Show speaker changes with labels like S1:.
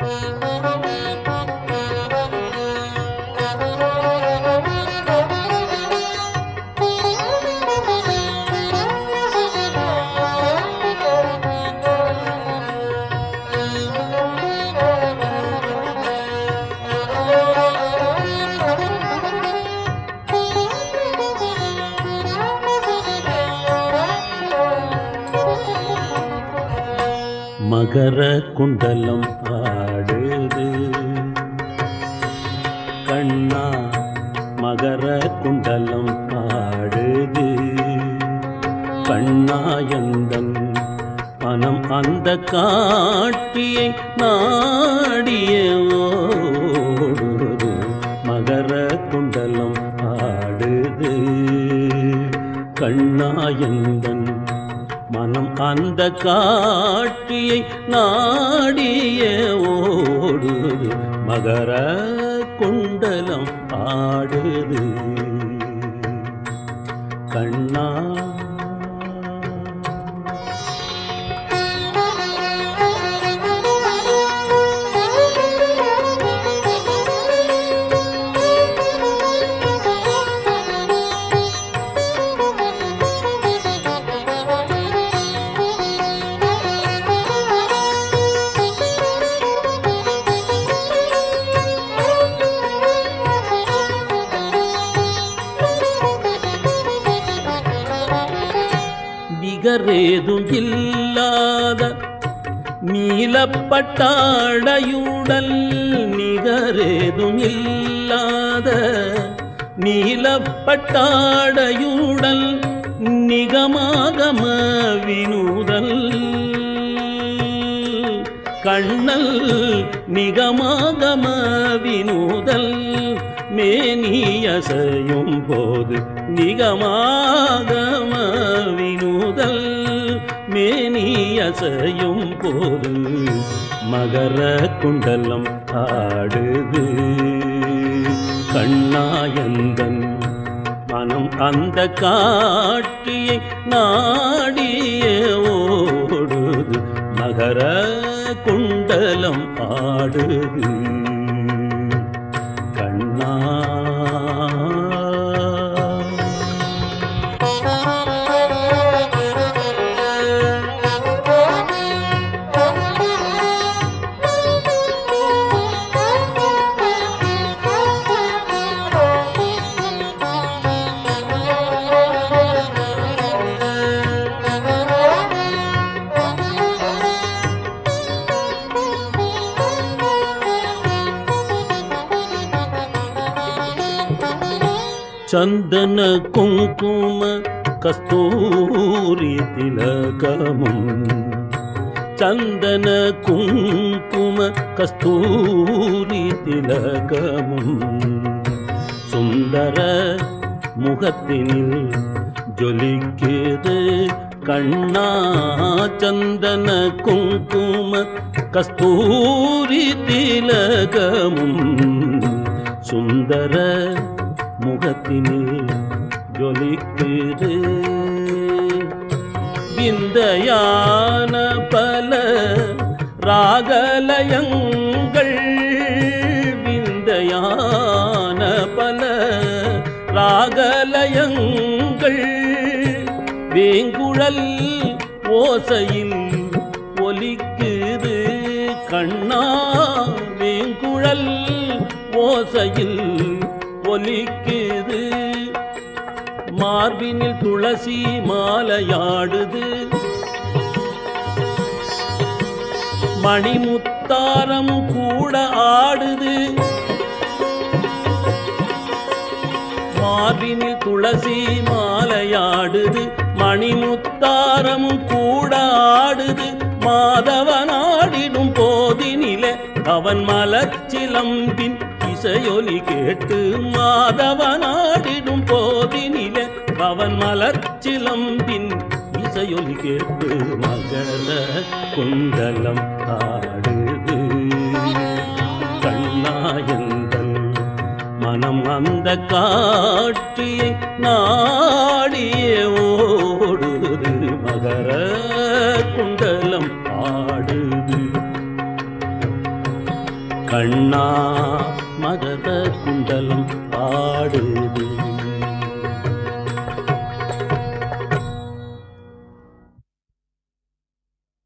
S1: மகர குண்டலம் ஆடுது கண்ணா, மகர குண்டலம் ஆடுது கண்ணாயந்தன் மனம் அந்த காட்சியை நாடிய ஓடுது. மகர குண்டலம் ஆடுது கண்ணாயந்தன் மனம் அந்த காட்சியை நாடிய ஓடுது. மகர குண்டலம் ஆடுது கண்ணா. நிகரேதும் இல்லாத நீலப்பட்டாடையுடல், நிகரேதும் இல்லாத நீலப்பட்டாடையுடல் நிகமாகம வினுதல் கண்ணல் நிகமாகம வினுதல் மேனியசையும் போது நிகமாகம வினுதல் மேனியசையும் போது. மகர குண்டலம் ஆடுது கண்ணாயந்தன் மனம் அந்த காட்சியை நாடிய ஓடுது. மகர குண்டலம் ஆடுது கண்ணா. சந்தன குங்கும கஸ்தூரி திலகமும், சந்தன குங்கும கஸ்தூரி திலகமும் சுந்தர முகத்தினில் ஜொலிக்கிறது கண்ணா. சந்தன குங்கும கஸ்தூரி திலகமும் சுந்தர முகத்தினில் ஜொலிக்குது. விந்தையான பல ராகலயங்கள், விந்தையான பல ராகலயங்கள் வேங்குழல் ஓசையில் ஒலிக்குது கண்ணா. வேங்குழல் ஓசையில் ஒலிக்குது. மார்பினில் துளசி மாலையாடுது, மணிமுத்தாரம் கூட ஆடுது. மார்பினில் துளசி மாலையாடுது, மணிமுத்தாரம் கூட ஆடுது. மாதவனாடிடும் போதினிலே அவன் மலர்ச்சிலம்பின் இசையொலி கேட்டு, மாதவனாடிடும் போதினிலே அவன் மலர்ச்சிலம்பின் இசையொலி கேட்டு. மகர குண்டலம் ஆடுது கண்ணாயந்தன் மனம் அந்த காட்சியை நாடிய ஓடுது. மகர குண்டலம் ஆடுது கண்ணா மகத குண்டலம் ஆடுது.